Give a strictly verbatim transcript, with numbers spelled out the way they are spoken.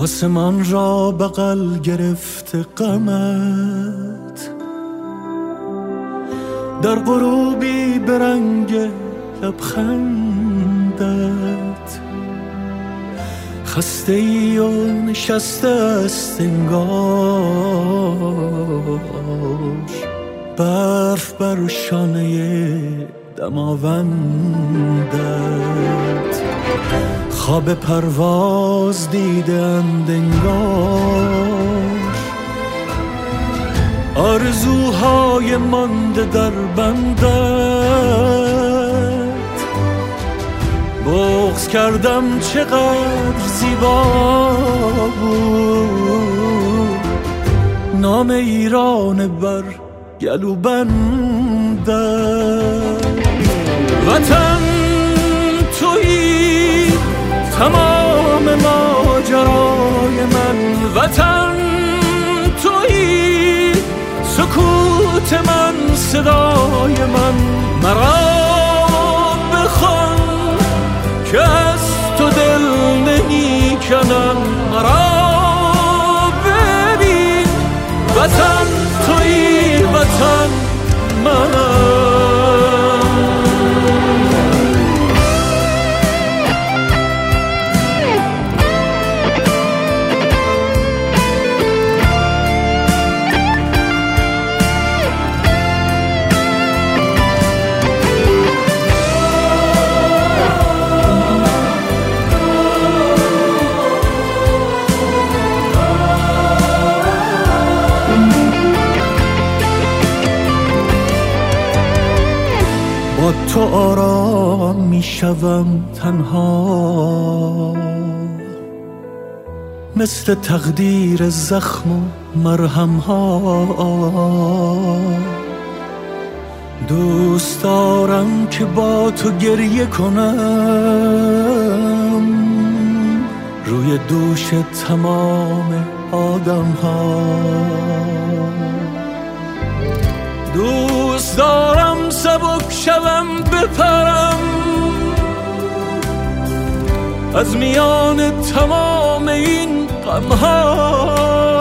آسمان را بغل گرفته غمت، در غروبی به رنگ لبخندت، خسته ای و نشسته است انگار برف بر شانه دماوندت. خواب پرواز دیدند انگار آرزوهای مانده در بندت. بغض کردم چقدر زیبا بود نام ایران بر گلو بندت. وطن تویی تمام ماجرای من، وطن تویی سکوت من صدای من. مرا بخوان که از تو دل نمی کنم، مرا ببین وطن تویی وطن منم. با تو آرام می شوم تنها، مثل تقدیر زخم و مرهم ها. دوست دارم که با تو گریه کنم روی دوش تمام آدم ها. دوست دارم سبک شوم بپرم از میان تمام این غمها.